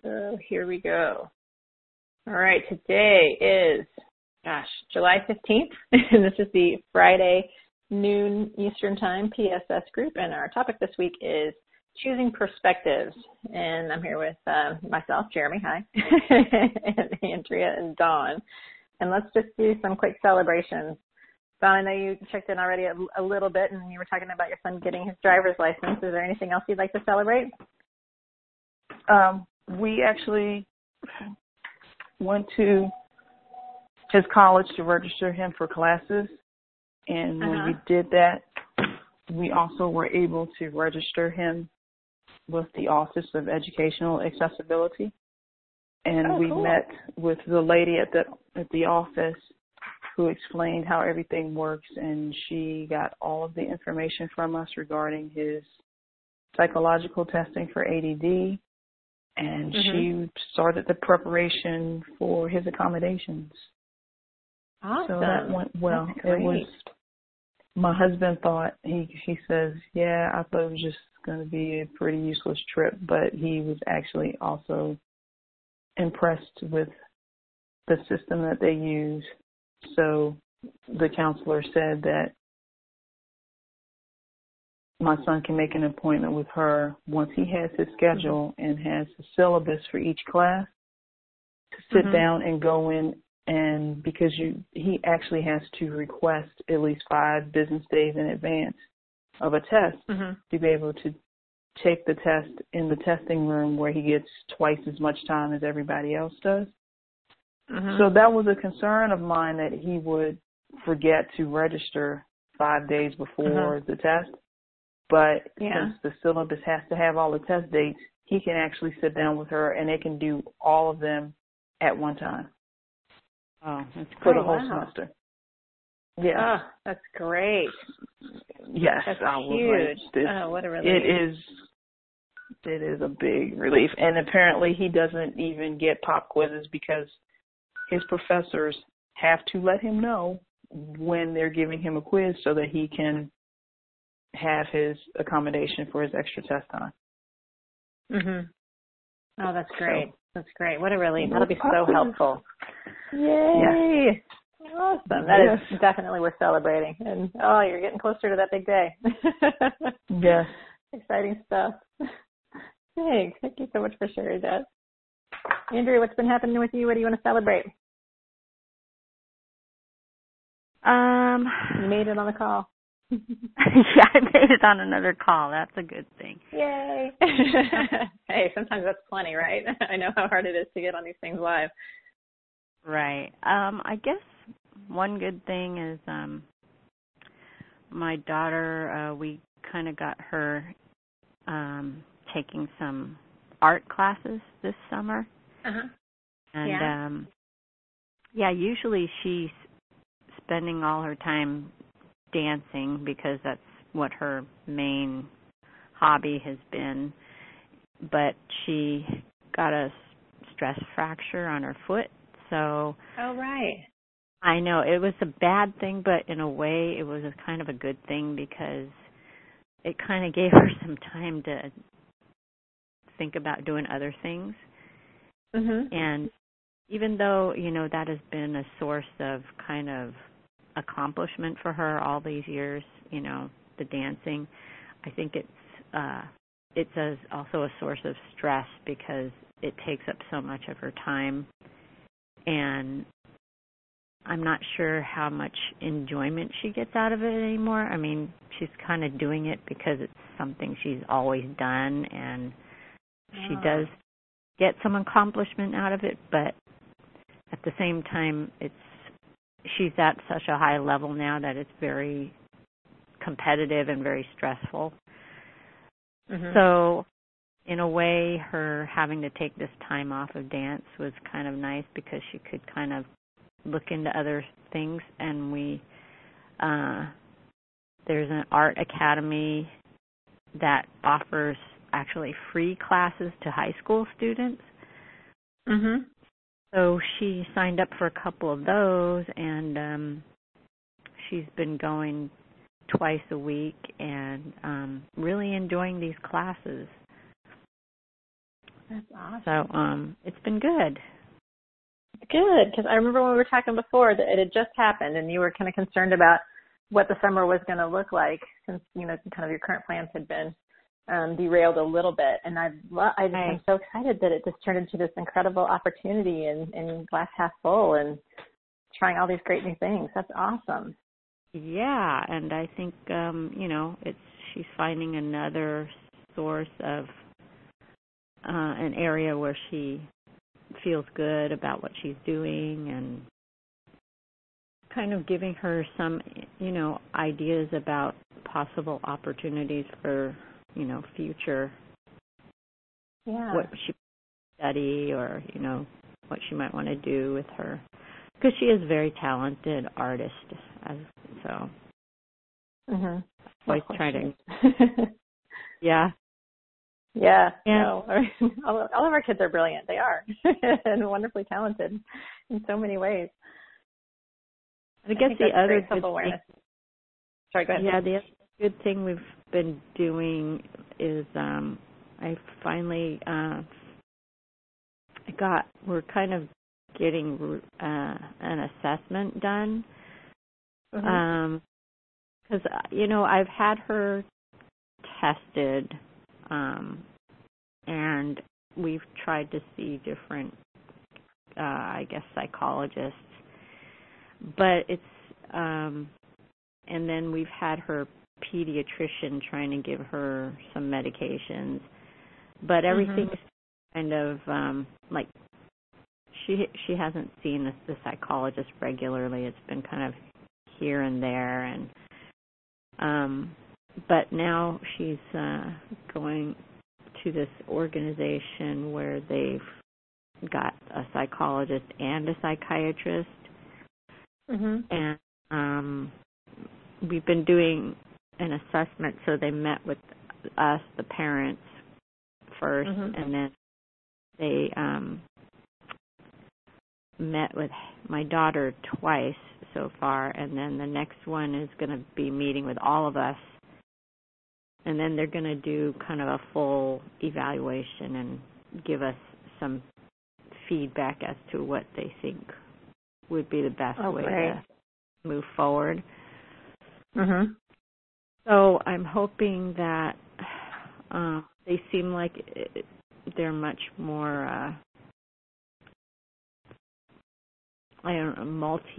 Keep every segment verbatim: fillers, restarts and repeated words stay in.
So here we go. All right, today is, gosh, July fifteenth, and this is the Friday noon Eastern Time P S S group, and our topic this week is choosing perspectives. And I'm here with uh, myself, Jeremy, hi, and Andrea and Dawn. And let's just do some quick celebrations. Dawn, I know you checked in already a, a little bit, and you were talking about your son getting his driver's license. Is there anything else you'd like to celebrate? Um, we actually went to his college to register him for classes, and when Uh-huh. we did that, we also were able to register him with the Office of Educational Accessibility, and Oh, we cool. met with the lady at the at the office who explained how everything works, and she got all of the information from us regarding his psychological testing for A D D, and Mm-hmm. she started the preparation for his accommodations. Awesome. So that went well. That's It great. was, my husband thought, he he says, yeah, I thought it was just going to be a pretty useless trip, but he was actually also impressed with the system that they use. So the counselor said that my son can make an appointment with her once he has his schedule and has the syllabus for each class to sit Mm-hmm. down and go in, and because you he actually has to request at least five business days in advance of a test Mm-hmm. to be able to take the test in the testing room where he gets twice as much time as everybody else does. Mm-hmm. So that was a concern of mine, that he would forget to register five days before Mm-hmm. the test. But Yeah. since the syllabus has to have all the test dates, he can actually sit down with her and they can do all of them at one time. Oh, that's For great. the whole Wow. semester. Yes. Oh, that's great. Yes. That's I was huge. like, this, Oh, what a relief. it is, it is a big relief. And apparently he doesn't even get pop quizzes because his professors have to let him know when they're giving him a quiz so that he can have his accommodation for his extra test time. Mhm. Oh, that's great. So, That's great. What a relief. no That'll be pop so quiz. helpful. Yes. Yay. Awesome. That Yes. is definitely worth celebrating. And oh, you're getting closer to that big day. Yes. Exciting stuff. Thanks. Thank you so much for sharing that. Andrea, what's been happening with you? What do you want to celebrate? Um, You made it on the call. yeah, I made it on another call. That's a good thing. Yay. Hey, sometimes that's plenty, right? I know how hard it is to get on these things live. Right. Um, I guess one good thing is um, my daughter, uh, we kind of got her um, taking some art classes this summer. Uh-huh. And, Yeah. um, yeah, usually she's spending all her time dancing because that's what her main hobby has been. But she got a stress fracture on her foot, so Oh, right. I know it was a bad thing, but in a way it was a kind of a good thing because it kind of gave her some time to think about doing other things. Mhm. And even though, you know, that has been a source of kind of accomplishment for her all these years, you know, the dancing, I think it's uh it's a, also a source of stress because it takes up so much of her time, and I'm not sure how much enjoyment she gets out of it anymore. I mean, she's kind of doing it because it's something she's always done, and she Oh. does get some accomplishment out of it, but at the same time, it's she's at such a high level now that it's very competitive and very stressful. Mhm. So in a way, her having to take this time off of dance was kind of nice because she could kind of look into other things. And we, uh, there's an art academy that offers actually free classes to high school students. Mhm. So she signed up for a couple of those, and um, she's been going twice a week and um, really enjoying these classes. That's awesome. So um, it's been good. Good, because I remember when we were talking before that it had just happened, and you were kind of concerned about what the summer was going to look like, since you know kind of your current plans had been um, derailed a little bit. And I, lo- I just Right. am so excited that it just turned into this incredible opportunity and, and glass half full, and trying all these great new things. That's awesome. Yeah, and I think um, you know it's she's finding another source of uh, an area where she feels good about what she's doing, and kind of giving her some, you know, ideas about possible opportunities for, you know, future, Yeah. what she study, or, you know, what she might want to do with her, because she is a very talented artist, as, so Mhm. always try to, yeah. Yeah, Yeah. no, all, all of our kids are brilliant. They are, and wonderfully talented in so many ways. I guess I the other good good self-awareness. thing, Sorry, go ahead. yeah, the other good thing we've been doing is um, I finally uh, got, we're kind of getting uh, an assessment done. Mm-hmm. Um, because, you know, I've had her tested, um, and we've tried to see different, uh, I guess, psychologists. But it's, um, and then we've had her pediatrician trying to give her some medications. But everything's mm-hmm. kind of, um, like, she she hasn't seen the, the psychologist regularly. It's been kind of here and there, and um, but now she's uh, going to this organization where they've got a psychologist and a psychiatrist, mm-hmm. and um, we've been doing an assessment. So they met with us, the parents, first, mm-hmm. and then they um, met with my daughter twice so far, and then the next one is going to be meeting with all of us, and then they're going to do kind of a full evaluation and give us some feedback as to what they think would be the best oh, way great. to move forward. Mm-hmm. So I'm hoping that uh, they seem like it, they're much more uh, I don't know,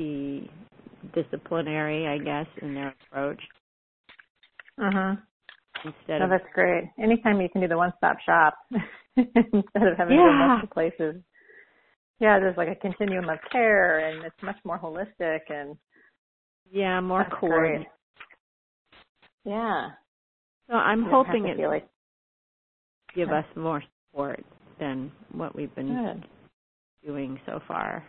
multi-disciplinary, I guess, in their approach. Uh-huh. Instead oh, of that's great. Anytime you can do the one-stop shop instead of having yeah. to go multiple places. Yeah, there's like a continuum of care, and it's much more holistic, and yeah, more that's coordinated. Great. Yeah. So I'm you hoping it feel like give us more support than what we've been Good. doing so far.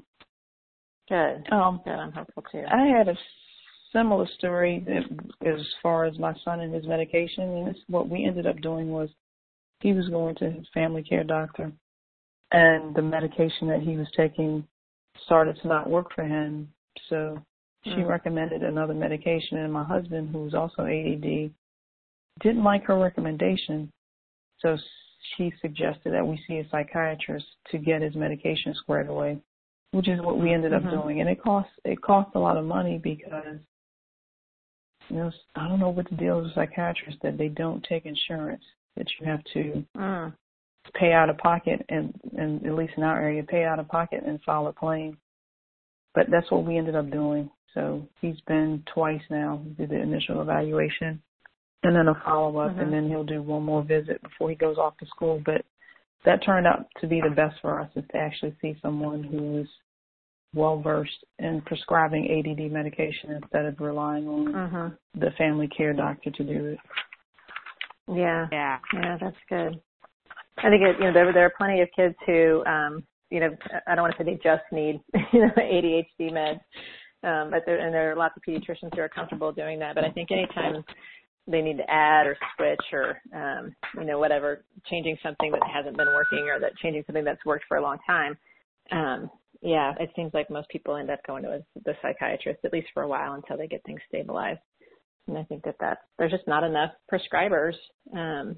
Good. Um, Good. I'm hopeful too. I had a similar story as far as my son and his medication. And this, what we ended up doing was he was going to his family care doctor, and the medication that he was taking started to not work for him. So she mm. recommended another medication, and my husband, who's also A D D, didn't like her recommendation. So she suggested that we see a psychiatrist to get his medication squared away, which is what we ended up mm-hmm. doing. And it costs it costs a lot of money because, you know, I don't know what the deal is with psychiatrists, that they don't take insurance, that you have to mm. pay out of pocket, and, and at least in our area, pay out of pocket and file a claim. But that's what we ended up doing. So he's been twice now, did the initial evaluation, and then a follow-up, mm-hmm. and then he'll do one more visit before he goes off to school. But that turned out to be the best for us, is to actually see someone who's well-versed in prescribing A D D medication instead of relying on mm-hmm. the family care doctor to do it. Yeah, yeah, yeah, that's good. I think it, you know there there are plenty of kids who, um, you know, I don't want to say they just need you know A D H D meds, um, but there and there are lots of pediatricians who are comfortable doing that. But I think anytime they need to add or switch or, um, you know, whatever, changing something that hasn't been working or that changing something that's worked for a long time. Um, yeah, it seems like most people end up going to a, the psychiatrist, at least for a while, until they get things stabilized. And I think that that's, there's just not enough prescribers um,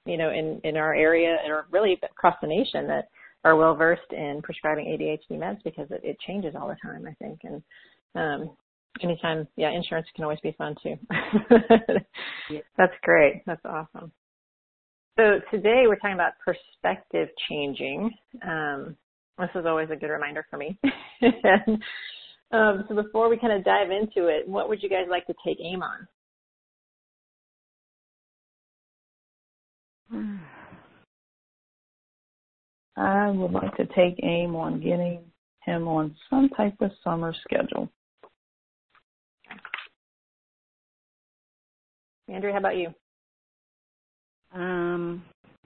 you know, in, in our area or really across the nation that are well versed in prescribing A D H D meds because it, it changes all the time, I think. And um, anytime, yeah, insurance can always be fun too. Yeah. That's great. That's awesome. So today we're talking about perspective changing. Um, this is always a good reminder for me. and, um, so before we kind of dive into it, what would you guys like to take aim on? I would like to take aim on getting him on some type of summer schedule. Andrea, how about you? Um,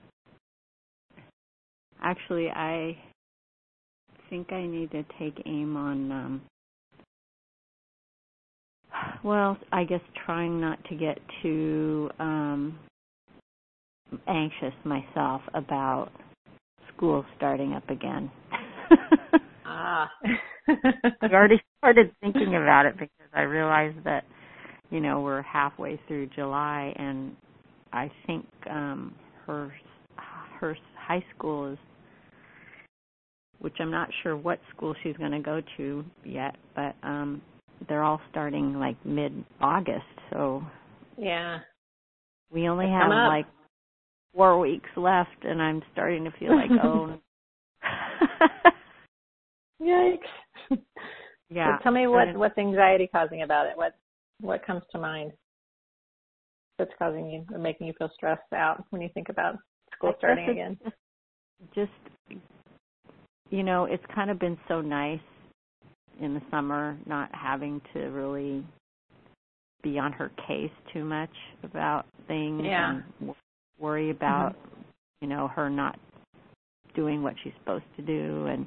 actually, I think I need to take aim on, um, well, I guess trying not to get too um, anxious myself about school starting up again. ah. I already started thinking about it because I realized that, you know, we're halfway through July, and I think um, her her high school is, which I'm not sure what school she's going to go to yet, but um, they're all starting like mid-August, so yeah, we only it's have like four weeks left, and I'm starting to feel like, oh, yikes. Yeah. So tell me what what's anxiety causing about it? What what comes to mind that's causing you or making you feel stressed out when you think about school starting again? Just, you know, it's kind of been so nice in the summer not having to really be on her case too much about things yeah. and worry about, mm-hmm. you know, her not doing what she's supposed to do. And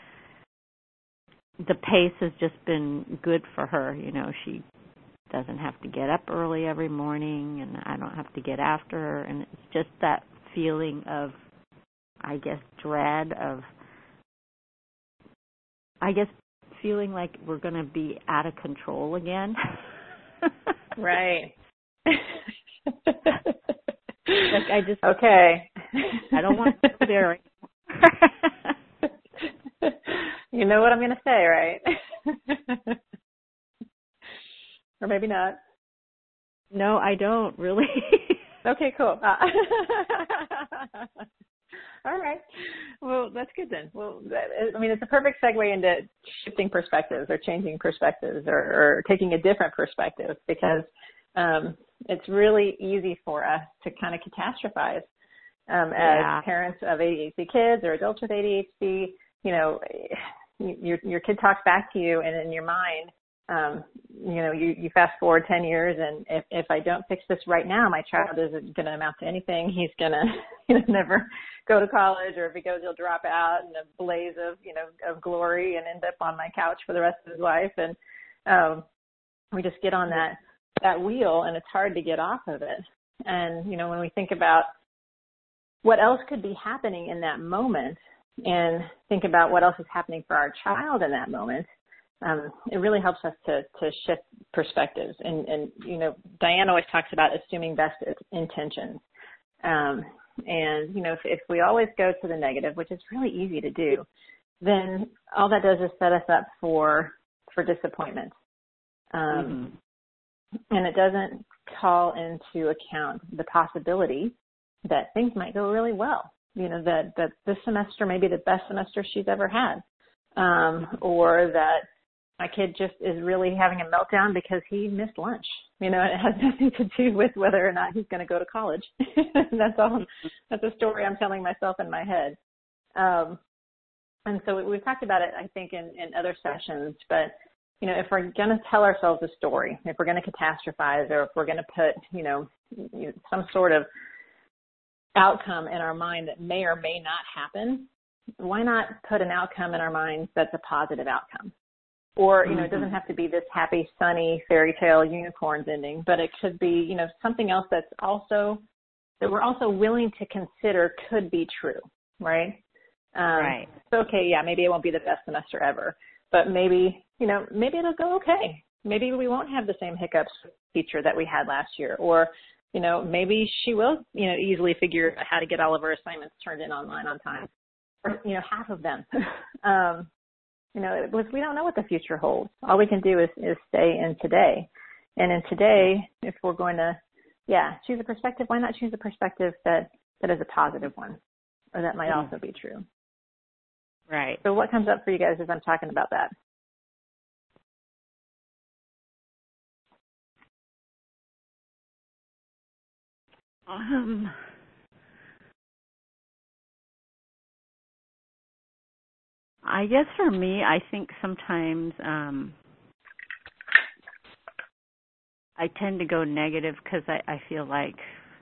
the pace has just been good for her. You know, she doesn't have to get up early every morning, and I don't have to get after her. And it's just that feeling of, I guess, dread of, I guess, feeling like we're going to be out of control again. Right. Like I just, okay. I don't want to go there anymore. You know what I'm going to say, right? Or maybe not. No, I don't really. Okay, cool. Uh, all right. Well, that's good then. Well, that, I mean, it's a perfect segue into shifting perspectives or changing perspectives or, or taking a different perspective because um, it's really easy for us to kind of catastrophize um, as yeah. parents of A D H D kids or adults with A D H D. You know, your your kid talks back to you, and in your mind, um, you know, you, you fast forward ten years, and if, if I don't fix this right now, my child isn't going to amount to anything. He's going to you know, never go to college, or if he goes, he'll drop out in a blaze of, you know, of glory and end up on my couch for the rest of his life. And um, we just get on that, that wheel, and it's hard to get off of it. And, you know, when we think about what else could be happening in that moment and think about what else is happening for our child in that moment, Um, it really helps us to, to shift perspectives. And, and, you know, Diane always talks about assuming best intentions. Um, and, you know, if, if we always go to the negative, which is really easy to do, then all that does is set us up for, for disappointment. Um, mm-hmm. And it doesn't call into account the possibility that things might go really well. You know, that, that this semester may be the best semester she's ever had. Um, or that my kid just is really having a meltdown because he missed lunch. You know, it has nothing to do with whether or not he's going to go to college. That's all. That's a story I'm telling myself in my head. Um, and so we've talked about it, I think, in, in other sessions. But, you know, if we're going to tell ourselves a story, if we're going to catastrophize, or if we're going to put, you know, some sort of outcome in our mind that may or may not happen, why not put an outcome in our minds that's a positive outcome? Or, you know, it doesn't have to be this happy, sunny, fairy tale unicorns ending, but it could be, you know, something else that's also, that we're also willing to consider could be true, right? Um, right. So, okay, yeah, maybe it won't be the best semester ever, but maybe, you know, maybe it'll go okay. Maybe we won't have the same hiccups with the teacher that we had last year, or you know, maybe she will, you know, easily figure out how to get all of her assignments turned in online on time, or, you know, half of them. um, you know, it was, we don't know what the future holds. All we can do is, is stay in today. And in today, if we're going to, yeah, choose a perspective, why not choose a perspective that, that is a positive one, or that might also be true. Right. So what comes up for you guys as I'm talking about that? Um, I guess for me, I think sometimes um, I tend to go negative because I, I feel like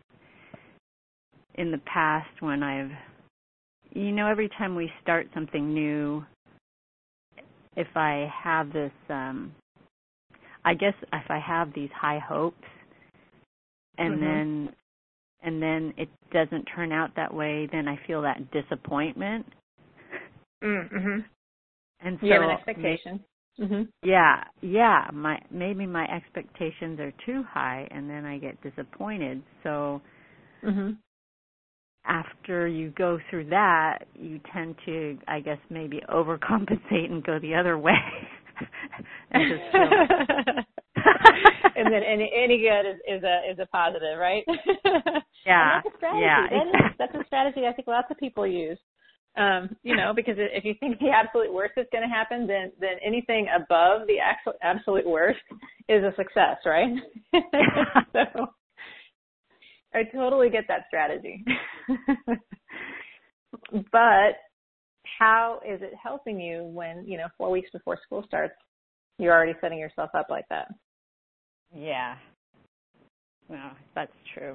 in the past when I've, you know, every time we start something new, if I have this, um, I guess if I have these high hopes and mm-hmm. then and then it doesn't turn out that way, then I feel that disappointment. Mm-hmm. And so you have an expectation. Mm-hmm. Yeah, yeah. My maybe my expectations are too high, and then I get disappointed. So mm-hmm. after you go through that, you tend to, I guess, maybe overcompensate and go the other way. and just feel and then any any good is, is a is a positive, right? Yeah, and that's a strategy. yeah. That is, that's a strategy I think lots of people use. Um, you know, because if you think the absolute worst is going to happen, then then anything above the actual, absolute worst is a success, right? So I totally get that strategy. But how is it helping you when, you know, four weeks before school starts, you're already setting yourself up like that? Yeah. Well, that's true.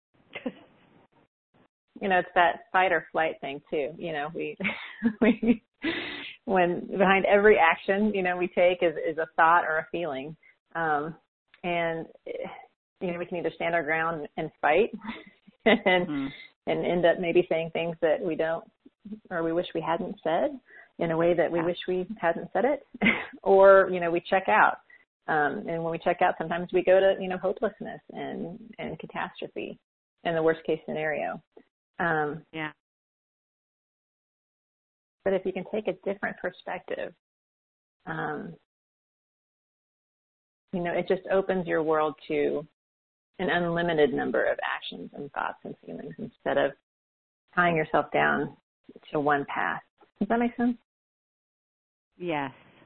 You know, it's that fight or flight thing too. You know, we, we, when behind every action, you know, we take is, is a thought or a feeling. Um, and, you know, we can either stand our ground and fight and, mm. and end up maybe saying things that we don't, or we wish we hadn't said in a way that we yeah. wish we hadn't said it, or, you know, we check out. Um, and when we check out, sometimes we go to, you know, hopelessness and, and catastrophe in the worst case scenario. Um, yeah. But if you can take a different perspective, um, you know, it just opens your world to an unlimited number of actions and thoughts and feelings instead of tying yourself down to one path. Does that make sense? Yes.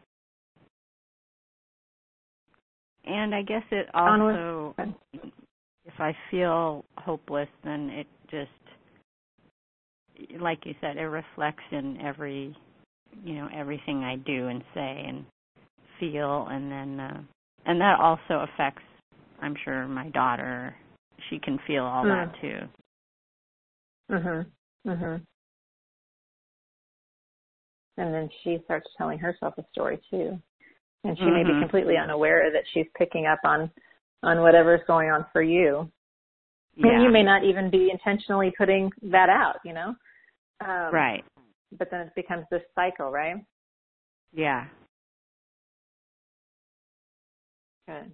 And I guess it also, if I feel hopeless, then it just, like you said, it reflects in every, you know, everything I do and say and feel, and then, uh, and that also affects, I'm sure, my daughter. She can feel all mm. that too. Mhm. Mhm. And then she starts telling herself a story too, and she mm-hmm. may be completely unaware that she's picking up on, on whatever's going on for you. Yeah. And you may not even be intentionally putting that out, you know. Um, right. But then it becomes this cycle, right? Yeah. Good.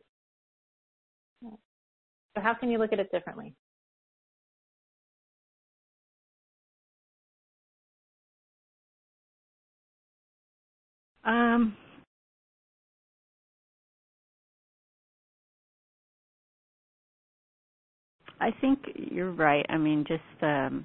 So how can you look at it differently? Um, I think you're right. I mean, just um,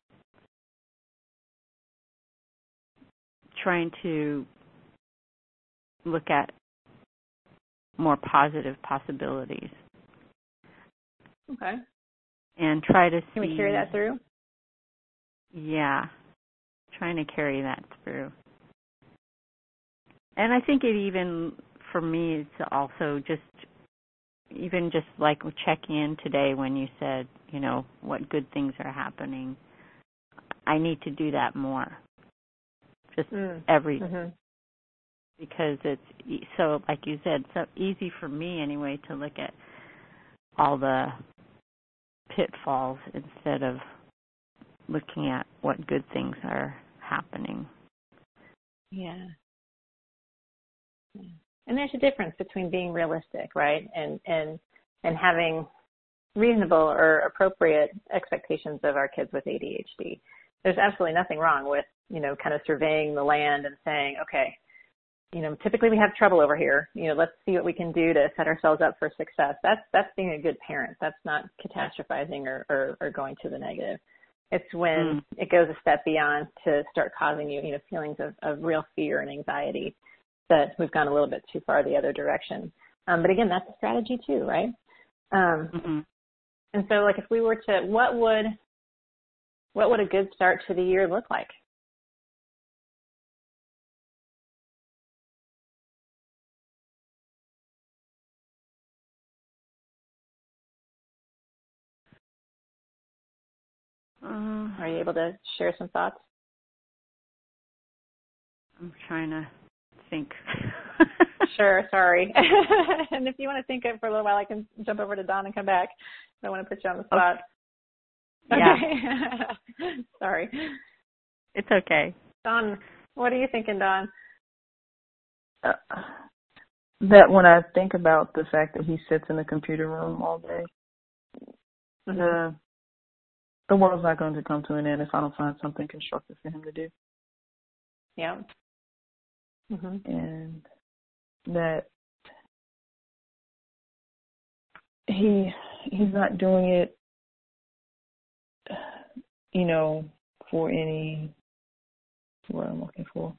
trying to look at more positive possibilities. Okay. And try to see. Can we carry that through? Yeah. Trying to carry that through. And I think it even, for me, it's also just, even just like checking in today when you said, you know, what good things are happening. I need to do that more. Just mm. every, mm-hmm. because it's so, like you said, so easy for me anyway to look at all the pitfalls instead of looking at what good things are happening. Yeah. yeah. And there's a difference between being realistic, right, and and and having reasonable or appropriate expectations of our kids with A D H D. There's absolutely nothing wrong with, you know, kind of surveying the land and saying, okay, you know, typically we have trouble over here. You know, let's see what we can do to set ourselves up for success. That's that's being a good parent. That's not catastrophizing or, or, or going to the negative. It's when mm. it goes a step beyond to start causing you, you know, feelings of, of real fear and anxiety that we've gone a little bit too far the other direction. Um, but again, that's a strategy too, right? Um, mm-hmm. And so, like, if we were to, what would what would a good start to the year look like? Uh, Are you able to share some thoughts? I'm trying to think. Sure, sorry. And if you want to think of it for a little while, I can jump over to Dawn and come back. I don't want to put you on the spot. Okay. Yeah. Sorry. It's okay. Dawn, what are you thinking, Dawn? Uh, that when I think about the fact that he sits in the computer room all day, mm-hmm. the the world's not going to come to an end if I don't find something constructive for him to do. Yeah. Mm-hmm. And that he he's not doing it, you know, for any, what I'm looking for.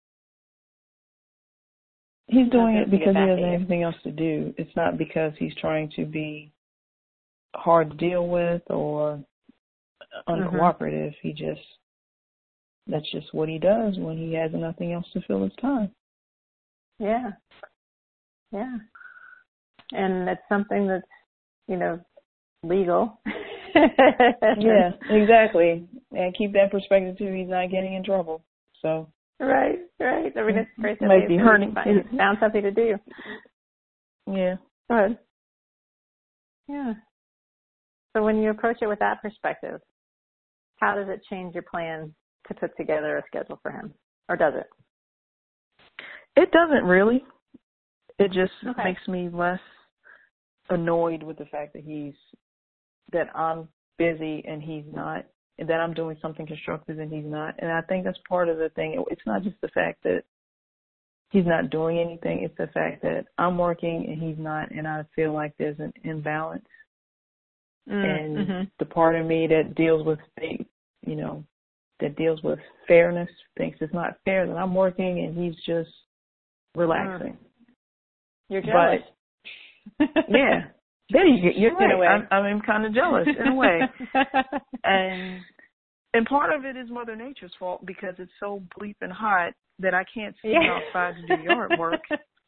He's doing it because he doesn't have anything else to do. It's not because he's trying to be hard to deal with or uncooperative. Mm-hmm. He just, that's just what he does when he has nothing else to fill his time. Yeah. Yeah. And it's something that's, you know, legal. Yeah, exactly. And keep that perspective too. He's not getting in trouble. So. Right, right. I mean, it's great that might be hurting. He's found something to do. Yeah. Go ahead. Yeah. So when you approach it with that perspective, how does it change your plan to put together a schedule for him? Or does it? It doesn't really. It just okay. makes me less annoyed with the fact that he's, that I'm busy and he's not, and that I'm doing something constructive and he's not. And I think that's part of the thing. It's not just the fact that he's not doing anything. It's the fact that I'm working and he's not, and I feel like there's an imbalance. Mm, and mm-hmm. the part of me that deals with, you know, that deals with fairness thinks it's not fair that I'm working and he's just relaxing. Mm. You're jealous. But, yeah. There you go. You're right. In a way. I'm, I'm kind of jealous in a way. and and part of it is Mother Nature's fault because it's so bleeping hot that I can't sit yeah. outside to do yard work.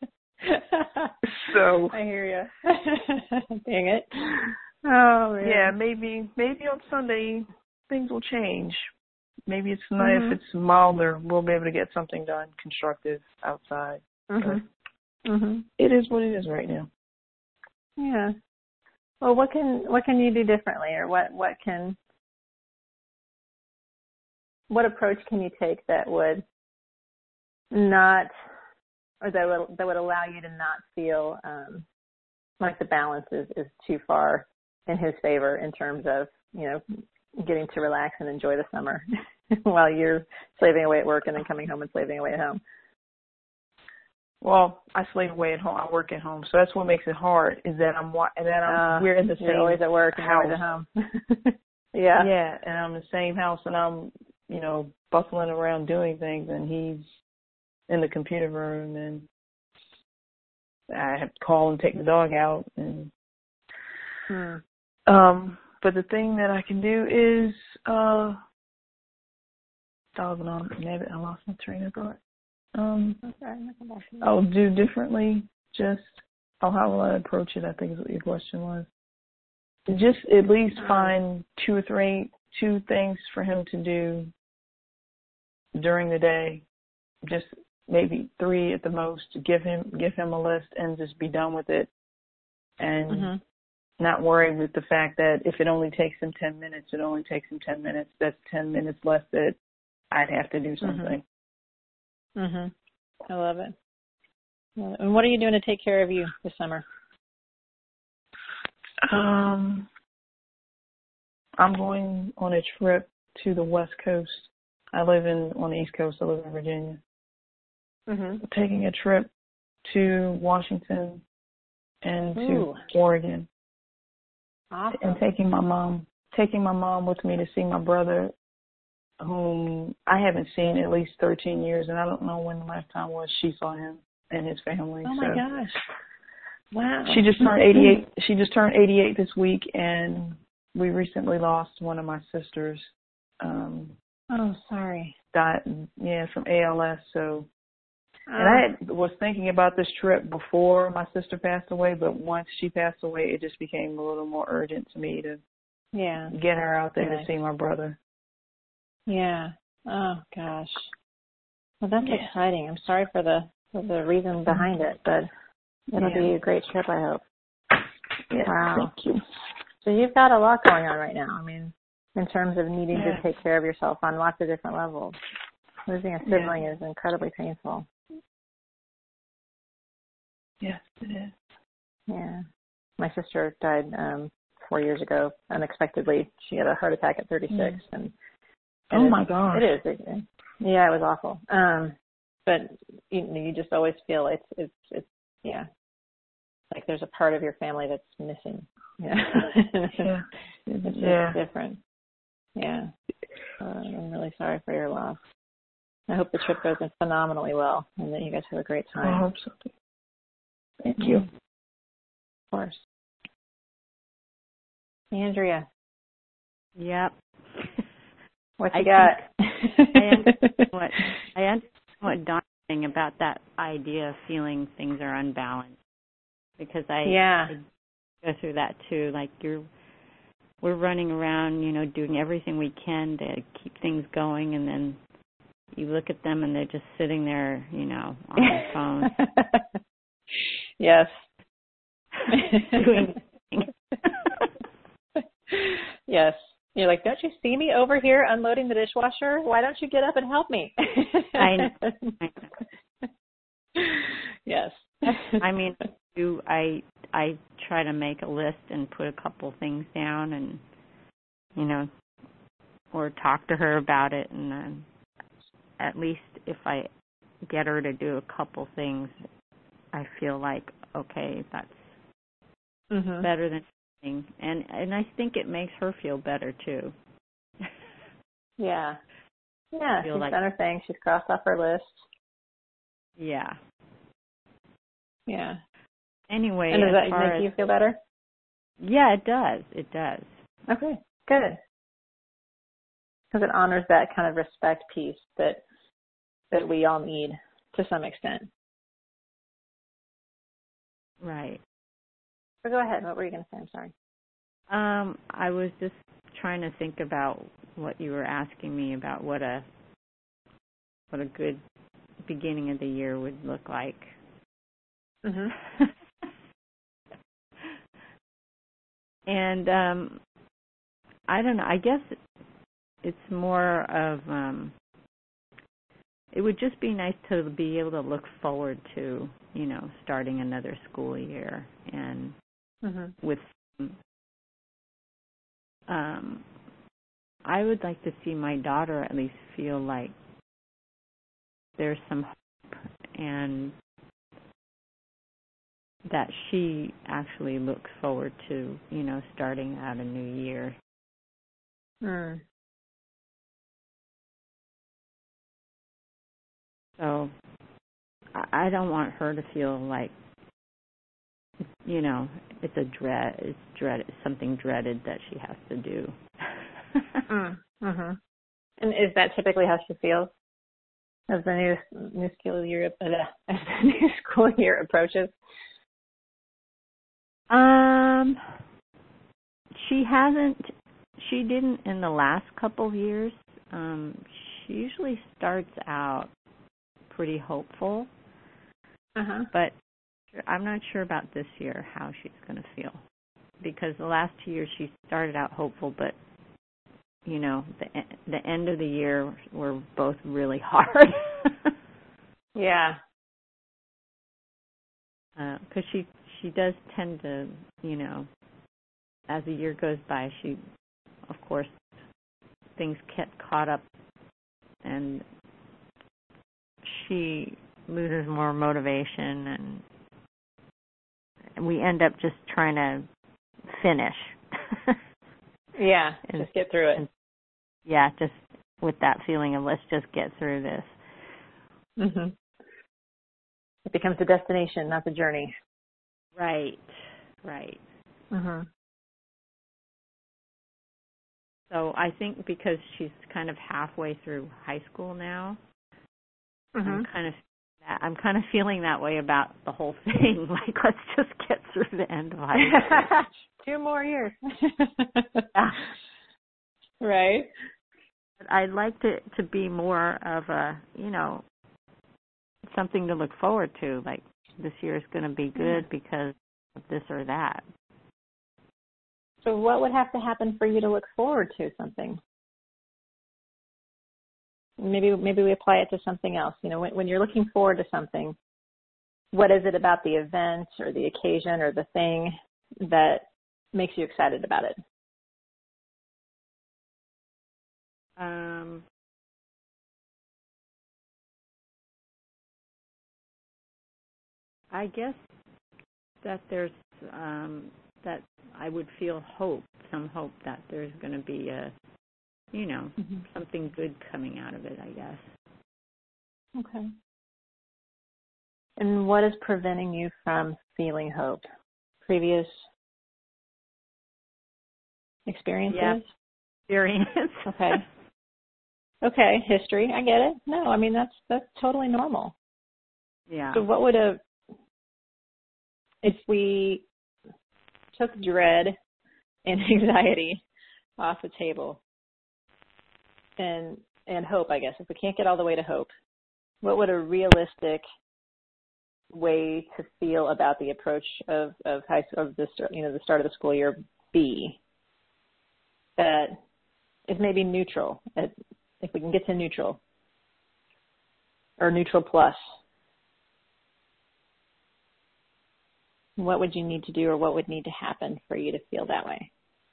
So I hear you. Dang it. Oh, man. Yeah, maybe maybe on Sunday things will change. Maybe it's not, mm-hmm. if it's milder, we'll be able to get something done constructive outside. Mm-hmm. Mm-hmm. It is what it is right now. Yeah. Well, what can what can you do differently, or what, what can what approach can you take that would not, or that would that would allow you to not feel um, like the balance is, is too far in his favor in terms of, you know, getting to relax and enjoy the summer while you're slaving away at work and then coming home and slaving away at home? Well, I slave away at home. I work at home, so that's what makes it hard. Is that I'm that I'm uh, we're in the same you're always at work and house. Always at home. yeah, yeah, and I'm in the same house, and I'm you know bustling around doing things, and he's in the computer room, and I have to call and take the dog out, and hmm. um. But the thing that I can do is uh. Dog on maybe I lost my train of thought. Um, I'll do differently. Just, oh, how will I approach it? I think is what your question was. Just at least find two or three, two things for him to do during the day. Just maybe three at the most. Give him, give him a list and just be done with it. And mm-hmm. not worry with the fact that if it only takes him ten minutes, it only takes him ten minutes. That's ten minutes less that I'd have to do something. Mm-hmm. Mhm. I love it. And what are you doing to take care of you this summer? Um, I'm going on a trip to the West Coast. I live in on the East Coast. I live in Virginia. Mhm. Taking a trip to Washington and Ooh. to Oregon. Awesome. And taking my mom, taking my mom with me to see my brother, whom I haven't seen at least thirteen years, and I don't know when the last time was she saw him and his family. Oh so. my gosh! Wow. She just turned eighty-eight. She just turned eighty-eight this week, and we recently lost one of my sisters. Um, oh, sorry. Died, yeah, from A L S. So, Oh. and I had, was thinking about this trip before my sister passed away, but once she passed away, it just became a little more urgent to me to yeah get her out there nice. to see my brother. Yeah. Oh gosh. Well, that's yeah. exciting. I'm sorry for the for the reason behind it, but it'll yeah. be a great trip, I hope. Yeah. Wow. Thank you. So you've got a lot going on right now. I mean, in terms of needing yeah. to take care of yourself on lots of different levels. Losing a sibling yeah. is incredibly painful. Yes, it is. Yeah. My sister died um four years ago unexpectedly. She had a heart attack at thirty-six, mm. and oh it, my gosh, it is. It, it, yeah, it was awful. Um, but you know, you just always feel it's it's it's yeah, like there's a part of your family that's missing. Yeah, yeah, it's just yeah. different. Yeah, uh, I'm really sorry for your loss. I hope the trip goes phenomenally well and that you guys have a great time. I hope so. Thank you. Of course. Andrea. Yep. What you I got? I understand what I understand what Dawn's saying about that idea of feeling things are unbalanced, because I, yeah. I go through that too. Like you're, we're running around, you know, doing everything we can to keep things going, and then you look at them and they're just sitting there, you know, on their phone. Yes. doing yes. You're like, don't you see me over here unloading the dishwasher? Why don't you get up and help me? I know. Yes. I mean, do I I try to make a list and put a couple things down, and you know, or talk to her about it, and then at least if I get her to do a couple things, I feel like okay, that's mm-hmm. better than nothing, and and I think it makes her feel better too. Yeah, yeah, she's like, done her thing. She's crossed off her list. Yeah. Yeah. Anyway, and does that make as, you feel better? Yeah, it does. It does. Okay, good. Because it honors that kind of respect piece that that we all need to some extent. Right. So go ahead. What were you going to say? I'm sorry. Um, I was just trying to think about what you were asking me about what a what a good beginning of the year would look like. Mhm. And um, I don't know. I guess it's more of um, it would just be nice to be able to look forward to, you know, starting another school year, and mhm. with um, I would like to see my daughter at least feel like there's some hope, and that she actually looks forward to, you know, starting out a new year. Mm. So I don't want her to feel like, you know, it's a dread, it's dread, it's something dreaded that she has to do. mm. Mhm. And is that typically how she feels as the new new school year uh, as the new school year approaches? Um, she hasn't. She didn't in the last couple of years. Um, she usually starts out pretty hopeful, uh-huh. but I'm not sure about this year how she's going to feel, because the last two years she started out hopeful, but you know, the the end of the year were both really hard. Yeah. Because uh, she she does tend to, you know, as the year goes by, she, of course, things get caught up, and she loses more motivation, and, and we end up just trying to finish. Yeah, and, just get through it. And, yeah, just with that feeling of let's just get through this. Mhm. It becomes the destination, not the journey. Right, right. Mhm. So I think because she's kind of halfway through high school now, Mhm. I'm kind of I'm kind of feeling that way about the whole thing. Like, let's just get through the end of high school. Two more years. Yeah. Right. I'd like to to be more of a, you know, something to look forward to. Like, this year is going to be good yeah. because of this or that. So what would have to happen for you to look forward to something? Maybe maybe we apply it to something else. You know, when, when you're looking forward to something, what is it about the event or the occasion or the thing that makes you excited about it? Um, I guess that there's um, that I would feel hope, some hope that there's going to be a, you know, mm-hmm. something good coming out of it, I guess. Okay. And what is preventing you from feeling hope? Previous experiences? Yeah, experience. Okay. Okay, history. I get it. No, I mean, that's that's totally normal. Yeah. So what would a, if we took dread and anxiety off the table and and hope, I guess, if we can't get all the way to hope, what would a realistic way to feel about the approach of of high of the you know the start of the school year be that is maybe neutral, if we can get to neutral or neutral plus? What would you need to do or what would need to happen for you to feel that way?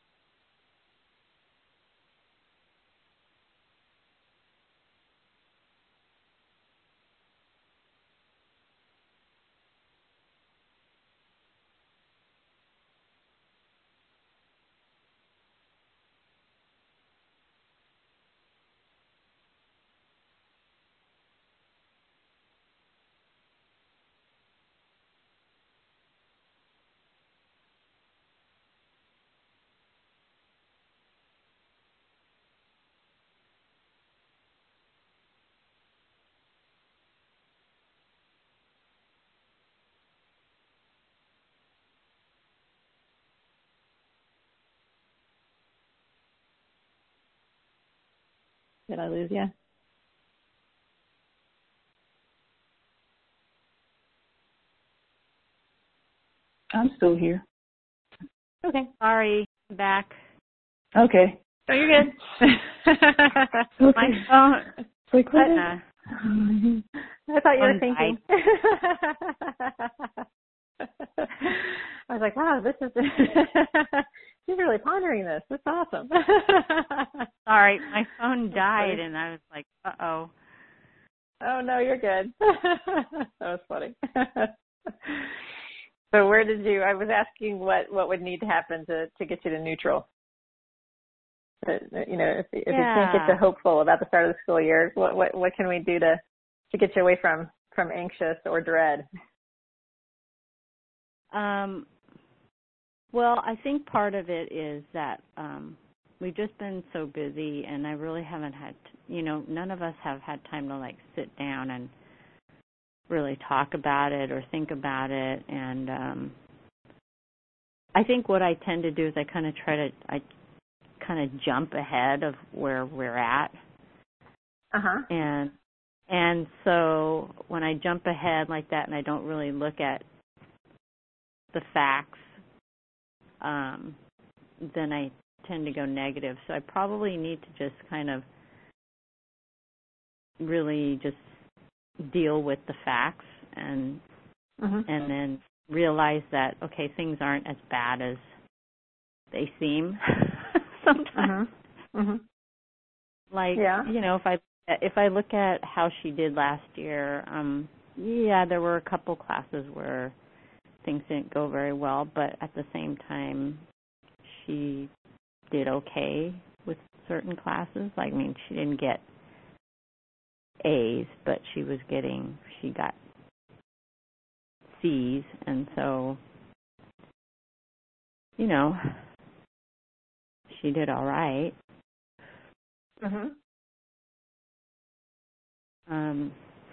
Did I lose you? I'm still here. Okay. Sorry. I'm back. Okay. Oh, you're good. Okay. My phone. Like, what is, uh, I thought you were thinking. I was like, wow, this is, she's really pondering this. That's awesome. Sorry, my phone died and I was like, uh-oh. Oh, no, you're good. That was funny. So where did you, I was asking what, what would need to happen to, to get you to neutral. But, you know, if, if yeah. you can't get to hopeful about the start of the school year, what, what, what can we do to, to get you away from, from anxious or dread? Um, well, I think part of it is that um, we've just been so busy, and I really haven't had, you know, none of us have had time to, like, sit down and really talk about it or think about it. And um, I think what I tend to do is I kind of try to, I kind of jump ahead of where we're at. Uh-huh. And and so when I jump ahead like that and I don't really look at the facts, um, then I tend to go negative. So I probably need to just kind of really just deal with the facts and uh-huh. and then realize that, okay, things aren't as bad as they seem sometimes. Uh-huh. Mhm. Like, Yeah. you know, if I if I look at how she did last year, um, yeah, there were a couple classes where things didn't go very well, but at the same time, she did okay with certain classes. Like, I mean, she didn't get A's, but she was getting, she got C's, and so, you know, she did all right. Mhm. Um,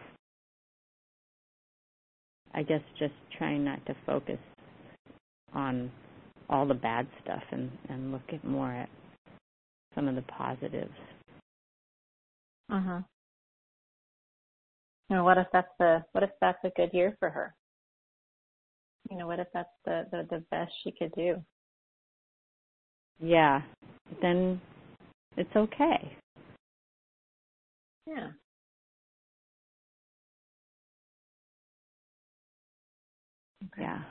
I guess just trying not to focus on all the bad stuff and, and look at more at some of the positives. Mhm. And what if that's the what if that's a good year for her? You know, what if that's the the, the best she could do? Yeah, then it's okay. Yeah. Okay. Yeah.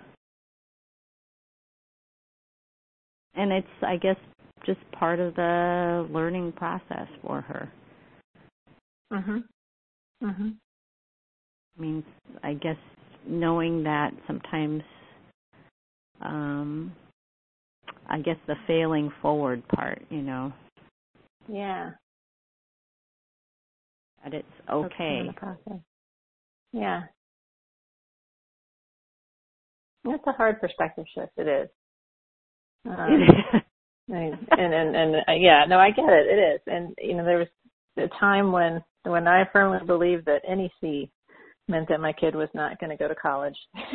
And it's, I guess, just part of the learning process for her. Mhm. Mhm. I mean, I guess knowing that sometimes, um, I guess the failing forward part, you know, Yeah. that it's Okay. okay. In the process. Yeah. That's a hard perspective shift. It is. Um, and and and, and uh, yeah, no, I get it. It is. And you know, there was a time when when I firmly believed that any C meant that my kid was not going to go to college,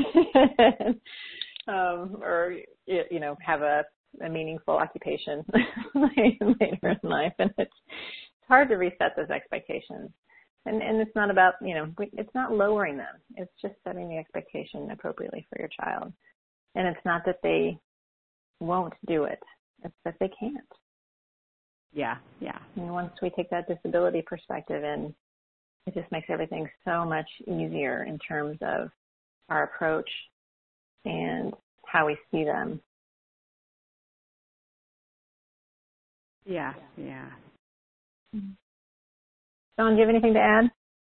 um, or you know, have a, a meaningful occupation later in life. And it's hard to reset those expectations. And and it's not about, you know, it's not lowering them. It's just setting the expectation appropriately for your child. And it's not that they won't do it. It's that they can't. Yeah, yeah. And once we take that disability perspective in, it just makes everything so much easier in terms of our approach and how we see them. Yeah, yeah. Dawn, do you have anything to add?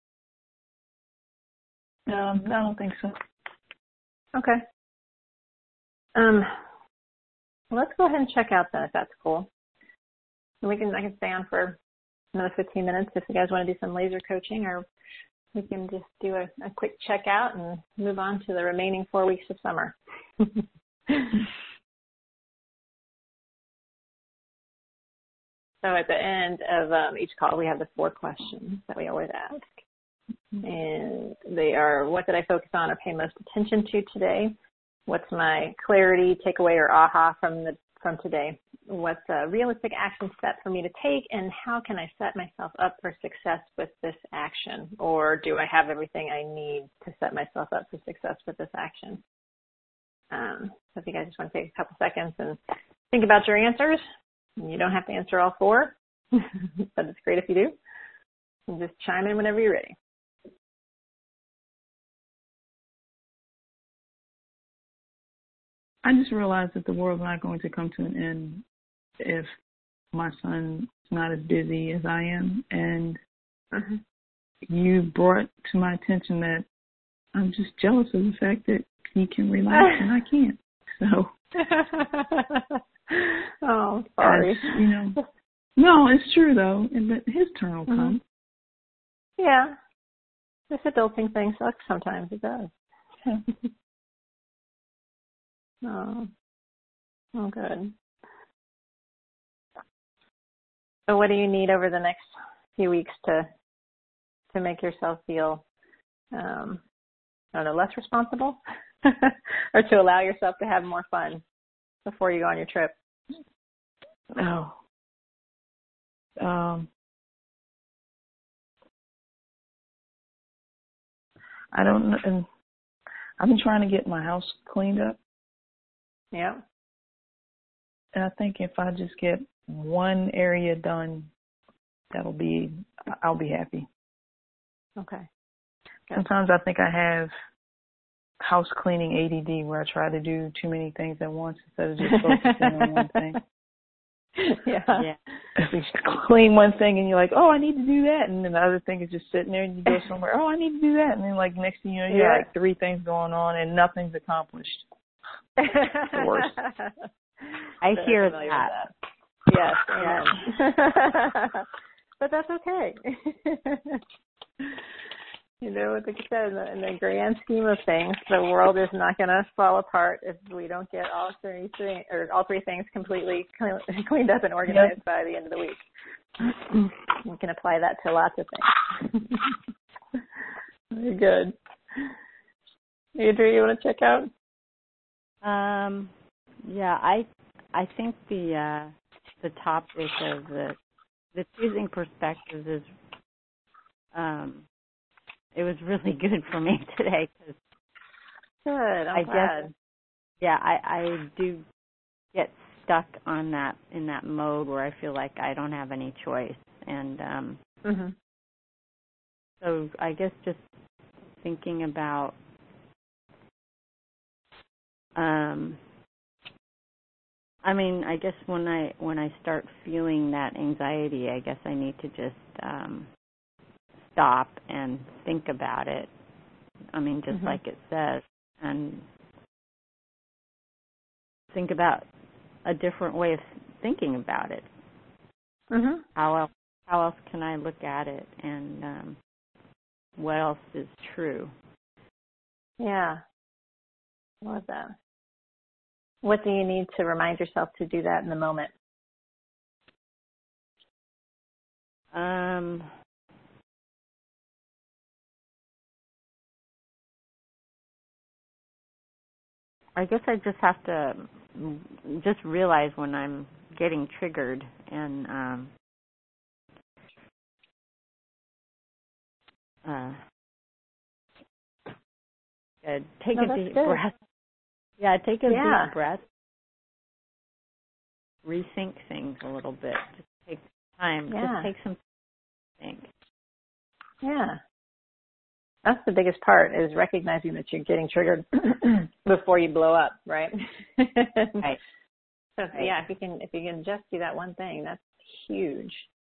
Um, I don't think so. Okay. Um, well, let's go ahead and check out then, if that's cool. And we can, I can stay on for another fifteen minutes if you guys want to do some laser coaching, or we can just do a, a quick checkout and move on to the remaining four weeks of summer. So at the end of um, each call, we have the four questions that we always ask. And they are, what did I focus on or pay most attention to today? What's my clarity, takeaway, or aha from the from today? What's a realistic action step for me to take, and how can I set myself up for success with this action? Or do I have everything I need to set myself up for success with this action? Um, so if you guys just want to take a couple seconds and think about your answers, you don't have to answer all four, but it's great if you do. And just chime in whenever you're ready. I just realized that the world's not going to come to an end if my son's not as busy as I am. And Mm-hmm. you brought to my attention that I'm just jealous of the fact that he can relax and I can't. So, oh, sorry. As, you know, no, it's true though, and that his turn will Mm-hmm. come. Yeah, this adulting thing sucks sometimes. It does. oh, oh, good. So, what do you need over the next few weeks to to make yourself feel, um, I don't know, less responsible, or to allow yourself to have more fun before you go on your trip? Oh. Um, I don't know. And I've been trying to get my house cleaned up. Yeah. And I think if I just get one area done, that'll be, I'll be happy. Okay. Good. Sometimes I think I have house cleaning A D D where I try to do too many things at once instead of just focusing on one thing. Yeah. Yeah. you clean one thing and you're like, oh, I need to do that, and then the other thing is just sitting there, and you go somewhere, oh, I need to do that, and then like next thing you know, you yeah. have like three things going on and nothing's accomplished. It's the worst. I so hear that. that. Yes, amen. But that's okay. You know, like I said, in the, in the grand scheme of things, the world is not going to fall apart if we don't get all three things, or all three things completely cleaned up and organized yep. by the end of the week. You can apply that to lots of things. Very good. Adria, you want to check out? Um, yeah, I I think the uh, the topic of the the choosing perspectives is um. It was really good for me today because good. I'm I glad. guess, yeah, I, I do get stuck on that in that mode where I feel like I don't have any choice, and um, mm-hmm. so I guess just thinking about, um, I mean, I guess when I when I start feeling that anxiety, I guess I need to just um, stop and think about it. I mean, just mm-hmm. like it says, and think about a different way of thinking about it. Mm-hmm. How else? How else can I look at it, and um, what else is true? Yeah, I love that. What do you need to remind yourself to do that in the moment? Um. I guess I just have to just realize when I'm getting triggered and um, uh, uh, take no, a deep good. breath. Yeah, take a yeah. deep breath. Rethink things a little bit. Just take time. Yeah. Just take some time to think. Yeah. That's the biggest part, is recognizing that you're getting triggered before you blow up, right? Right. So right. yeah, if you can if you can just do that one thing, that's huge.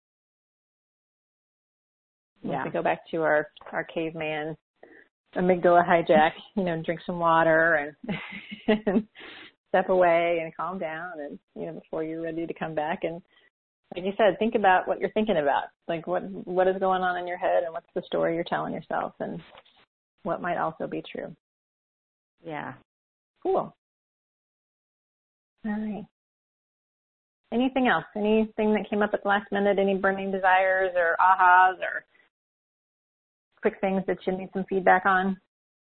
Yeah. To go back to our, our caveman amygdala hijack, you know, drink some water and, and step away and calm down, and you know, before you're ready to come back. And like you said, think about what you're thinking about. Like what what is going on in your head, and what's the story you're telling yourself, and what might also be true. Yeah. Cool. All right. Anything else? Anything that came up at the last minute? Any burning desires or ahas or quick things that you need some feedback on?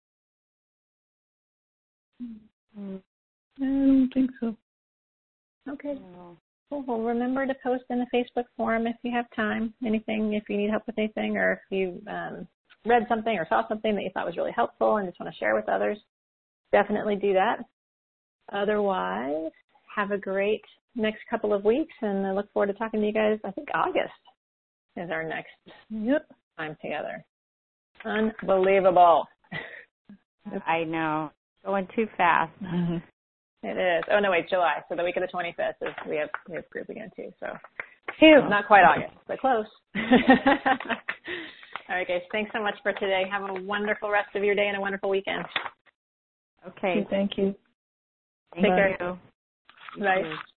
I don't think so. Okay. Cool. Well, remember to post in the Facebook forum if you have time. Anything, if you need help with anything, or if you um, read something or saw something that you thought was really helpful and just want to share with others, definitely do that. Otherwise, have a great next couple of weeks, and I look forward to talking to you guys. I think August is our next yep. time together. Unbelievable. I know. Going too fast. Mm-hmm. It is. Oh, no, wait, July. So the week of the twenty-fifth is we have we have group again, too. So Phew. Not quite August, but close. All right, guys. Thanks so much for today. Have a wonderful rest of your day and a wonderful weekend. Okay. Thank you. Thank Take you. care. Bye.